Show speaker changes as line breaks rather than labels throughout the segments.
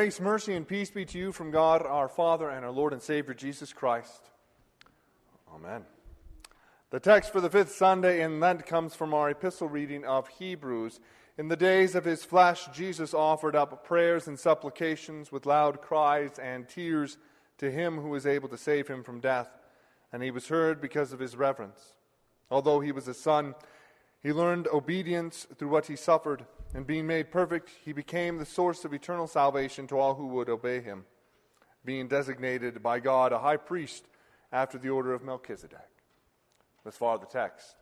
Grace, mercy, and peace be to you from God our Father and our Lord and Savior Jesus Christ. Amen. The text for the fifth Sunday in Lent comes from our epistle reading of Hebrews. In the days of his flesh, Jesus offered up prayers and supplications with loud cries and tears to him who was able to save him from death, and he was heard because of his reverence. Although he was a son, he learned obedience through what he suffered, and being made perfect, he became the source of eternal salvation to all who would obey him, being designated by God a high priest after the order of Melchizedek. Thus far the text.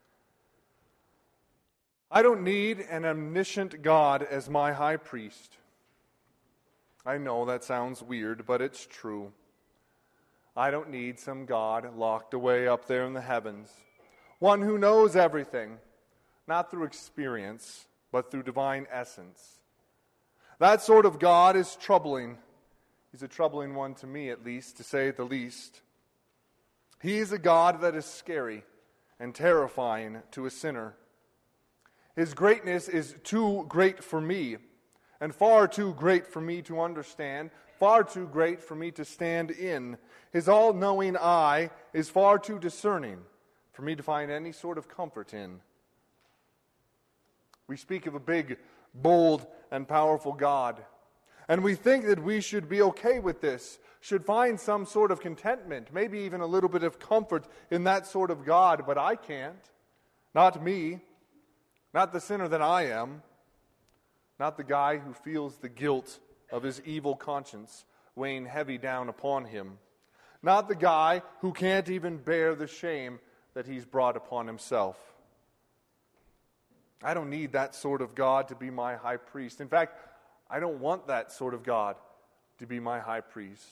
I don't need an omniscient God as my high priest. I know that sounds weird, but it's true. I don't need some God locked away up there in the heavens, one who knows everything, not through experience, but through divine essence. That sort of God is troubling. He's a troubling one to me, at least, to say the least. He is a God that is scary and terrifying to a sinner. His greatness is too great for me, and far too great for me to understand, far too great for me to stand in. His all-knowing eye is far too discerning for me to find any sort of comfort in. We speak of a big, bold, and powerful God, and we think that we should be okay with this, should find some sort of contentment, maybe even a little bit of comfort in that sort of God, but I can't. Not me. Not the sinner that I am. Not the guy who feels the guilt of his evil conscience weighing heavy down upon him. Not the guy who can't even bear the shame that he's brought upon himself. I don't need that sort of God to be my high priest. In fact, I don't want that sort of God to be my high priest.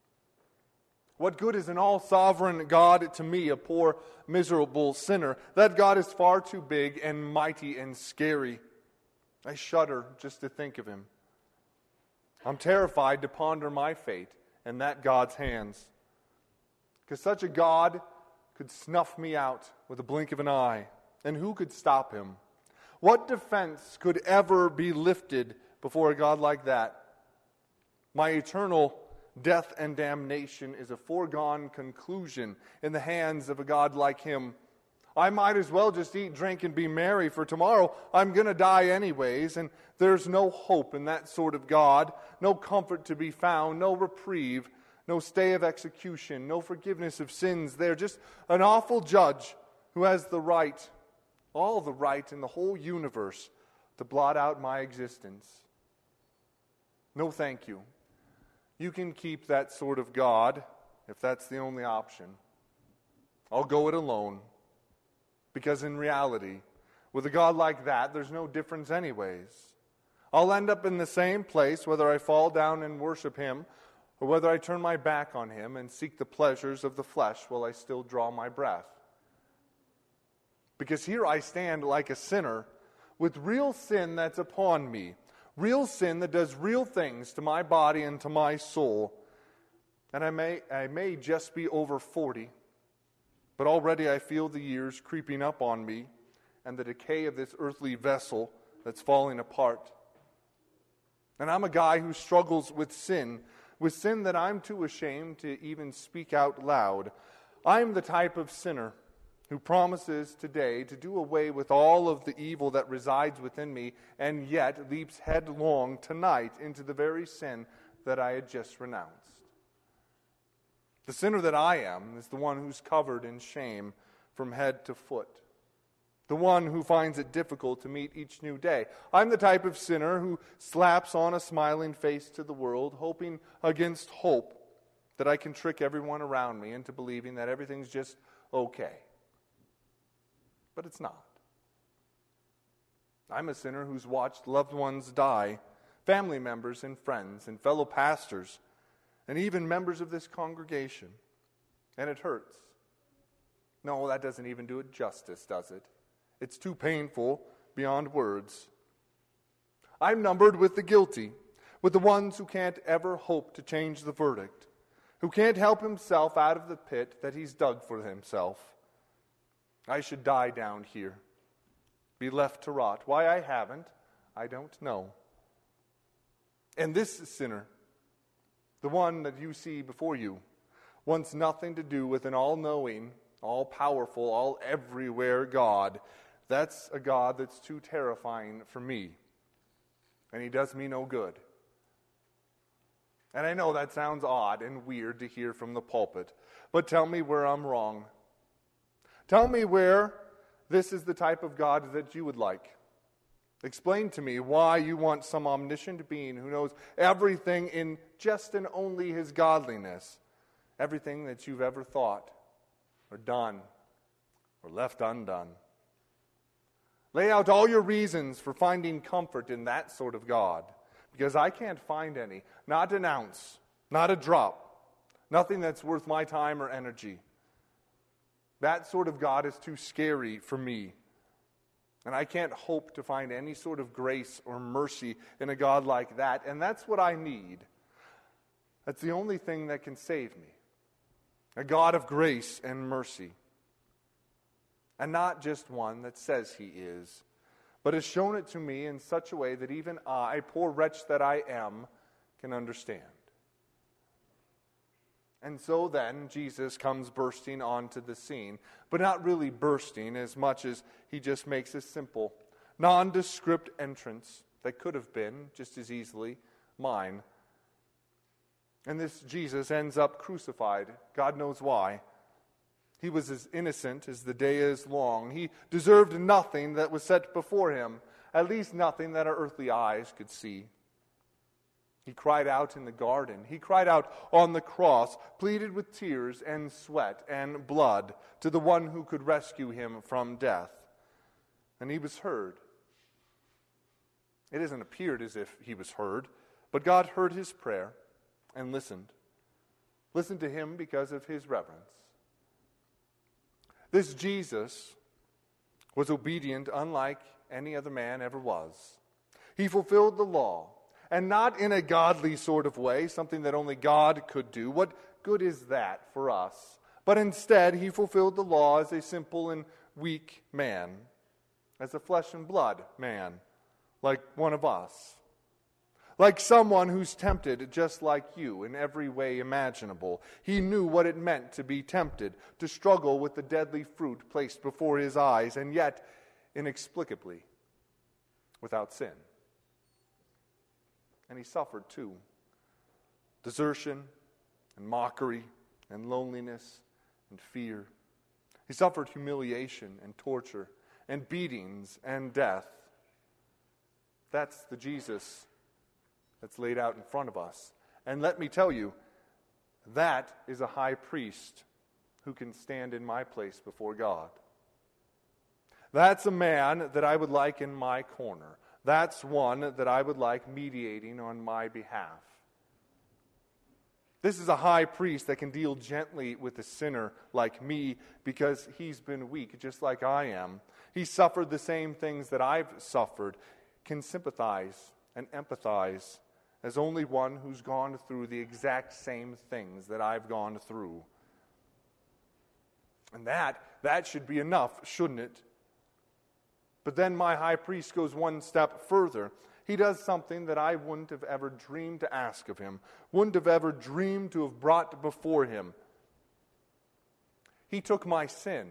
What good is an all-sovereign God to me, a poor, miserable sinner? That God is far too big and mighty and scary. I shudder just to think of him. I'm terrified to ponder my fate in that God's hands. Because such a God could snuff me out with a blink of an eye. And who could stop him? What defense could ever be lifted before a God like that? My eternal death and damnation is a foregone conclusion in the hands of a God like him. I might as well just eat, drink, and be merry, for tomorrow I'm going to die anyways, and there's no hope in that sort of God, no comfort to be found, no reprieve, no stay of execution, no forgiveness of sins there, just an awful judge who has the right, all the right in the whole universe to blot out my existence. No, thank you. You can keep that sort of God if that's the only option. I'll go it alone. Because in reality, with a God like that, there's no difference anyways. I'll end up in the same place whether I fall down and worship him or whether I turn my back on him and seek the pleasures of the flesh while I still draw my breath. Because here I stand like a sinner with real sin that's upon me. Real sin that does real things to my body and to my soul. And I may just be over 40, but already I feel the years creeping up on me and the decay of this earthly vessel that's falling apart. And I'm a guy who struggles with sin that I'm too ashamed to even speak out loud. I'm the type of sinner who promises today to do away with all of the evil that resides within me, and yet leaps headlong tonight into the very sin that I had just renounced. The sinner that I am is the one who's covered in shame from head to foot, the one who finds it difficult to meet each new day. I'm the type of sinner who slaps on a smiling face to the world, hoping against hope that I can trick everyone around me into believing that everything's just okay. But it's not. I'm a sinner who's watched loved ones die, family members and friends and fellow pastors, and even members of this congregation. And it hurts. No, that doesn't even do it justice, does it? It's too painful beyond words. I'm numbered with the guilty, with the ones who can't ever hope to change the verdict, who can't help himself out of the pit that he's dug for himself. I should die down here, be left to rot. Why I haven't, I don't know. And this sinner, the one that you see before you, wants nothing to do with an all-knowing, all-powerful, all-everywhere God. That's a God that's too terrifying for me. And he does me no good. And I know that sounds odd and weird to hear from the pulpit, but tell me where I'm wrong. Tell me where this is the type of God that you would like. Explain to me why you want some omniscient being who knows everything in just and only his godliness, everything that you've ever thought or done or left undone. Lay out all your reasons for finding comfort in that sort of God, because I can't find any, not an ounce, not a drop, nothing that's worth my time or energy. That sort of God is too scary for me. And I can't hope to find any sort of grace or mercy in a God like that. And that's what I need. That's the only thing that can save me. A God of grace and mercy. And not just one that says he is, but has shown it to me in such a way that even I, poor wretch that I am, can understand. And so then Jesus comes bursting onto the scene, but not really bursting as much as he just makes a simple, nondescript entrance that could have been just as easily mine. And this Jesus ends up crucified. God knows why. He was as innocent as the day is long. He deserved nothing that was set before him, at least nothing that our earthly eyes could see. He cried out in the garden. He cried out on the cross, pleaded with tears and sweat and blood to the one who could rescue him from death. And he was heard. It doesn't appear as if he was heard, but God heard his prayer and listened. Listened to him because of his reverence. This Jesus was obedient unlike any other man ever was. He fulfilled the law. And not in a godly sort of way, something that only God could do. What good is that for us? But instead, he fulfilled the law as a simple and weak man, as a flesh and blood man, like one of us. Like someone who's tempted just like you in every way imaginable. He knew what it meant to be tempted, to struggle with the deadly fruit placed before his eyes, and yet, inexplicably, without sin. And he suffered too. Desertion and mockery and loneliness and fear. He suffered humiliation and torture and beatings and death. That's the Jesus that's laid out in front of us. And let me tell you, that is a high priest who can stand in my place before God. That's a man that I would like in my corner. That's one that I would like mediating on my behalf. This is a high priest that can deal gently with a sinner like me because he's been weak just like I am. He suffered the same things that I've suffered, can sympathize and empathize as only one who's gone through the exact same things that I've gone through. And that should be enough, shouldn't it? But then my high priest goes one step further. He does something that I wouldn't have ever dreamed to ask of him, wouldn't have ever dreamed to have brought before him. He took my sin,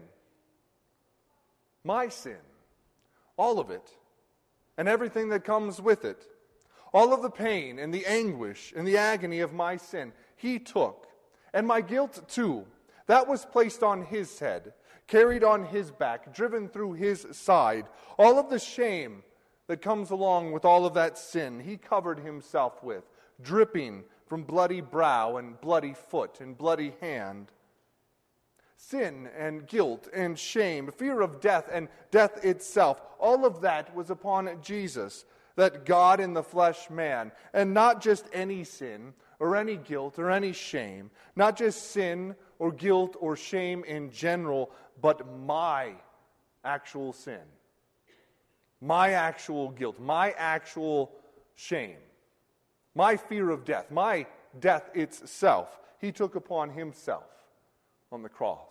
all of it, and everything that comes with it, all of the pain and the anguish and the agony of my sin, he took. And my guilt too, that was placed on his head, carried on his back, driven through his side. All of the shame that comes along with all of that sin, he covered himself with, dripping from bloody brow and bloody foot and bloody hand. Sin and guilt and shame, fear of death and death itself, all of that was upon Jesus, that God in the flesh man, and not just any sin or any guilt or any shame, not just sin or guilt or shame in general, but my actual sin, my actual guilt, my actual shame, my fear of death, my death itself, he took upon himself on the cross.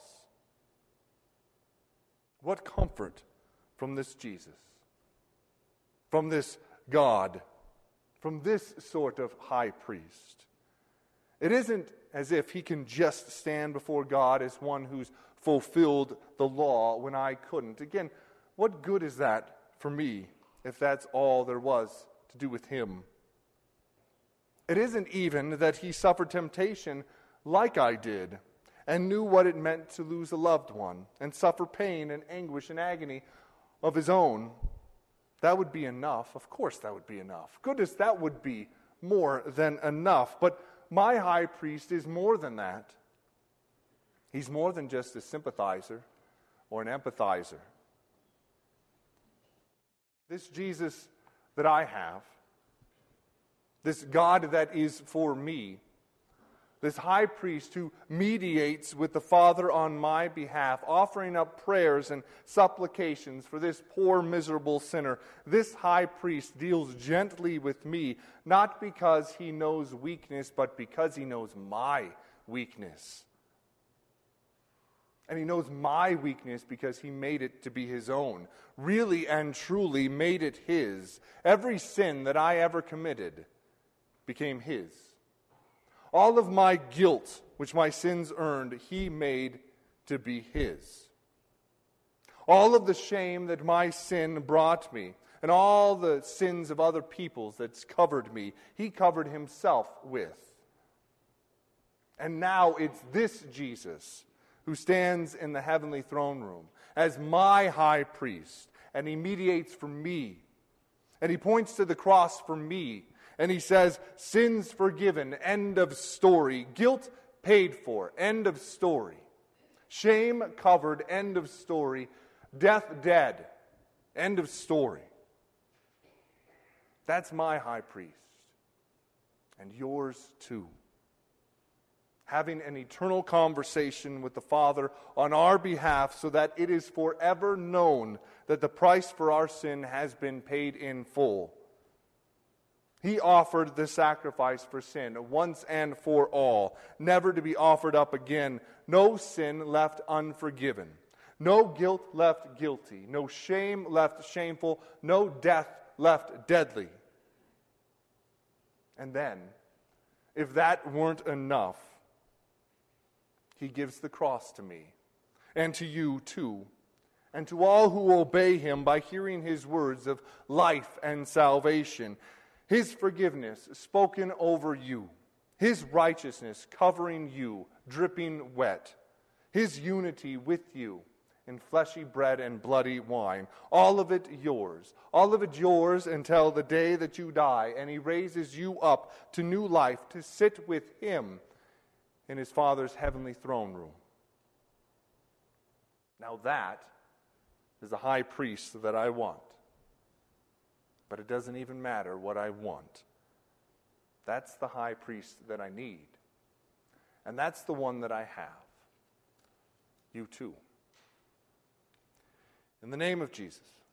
What comfort from this Jesus, from this God from this sort of high priest. It isn't as if he can just stand before God as one who's fulfilled the law when I couldn't. Again, what good is that for me if that's all there was to do with him? It isn't even that he suffered temptation like I did and knew what it meant to lose a loved one and suffer pain and anguish and agony of his own. That would be enough. Of course that would be enough. Goodness, that would be more than enough. But my high priest is more than that. He's more than just a sympathizer or an empathizer. This Jesus that I have, this God that is for me, this high priest who mediates with the Father on my behalf, offering up prayers and supplications for this poor, miserable sinner, this high priest deals gently with me, not because he knows weakness, but because he knows my weakness. And he knows my weakness because he made it to be his own. Really and truly made it his. Every sin that I ever committed became his. All of my guilt, which my sins earned, he made to be his. All of the shame that my sin brought me, and all the sins of other peoples that's covered me, he covered himself with. And now it's this Jesus who stands in the heavenly throne room as my high priest, and he mediates for me, and he points to the cross for me, and he says, sins forgiven, end of story. Guilt paid for, end of story. Shame covered, end of story. Death dead, end of story. That's my high priest, and yours too. Having an eternal conversation with the Father on our behalf so that it is forever known that the price for our sin has been paid in full. He offered the sacrifice for sin once and for all, never to be offered up again. No sin left unforgiven. No guilt left guilty. No shame left shameful. No death left deadly. And then, if that weren't enough, he gives the cross to me, and to you too, and to all who obey him by hearing his words of life and salvation. His forgiveness spoken over you. His righteousness covering you, dripping wet. His unity with you in fleshy bread and bloody wine. All of it yours. All of it yours until the day that you die and he raises you up to new life to sit with him in his Father's heavenly throne room. Now that is the high priest that I want. But it doesn't even matter what I want. That's the high priest that I need. And that's the one that I have. You too. In the name of Jesus.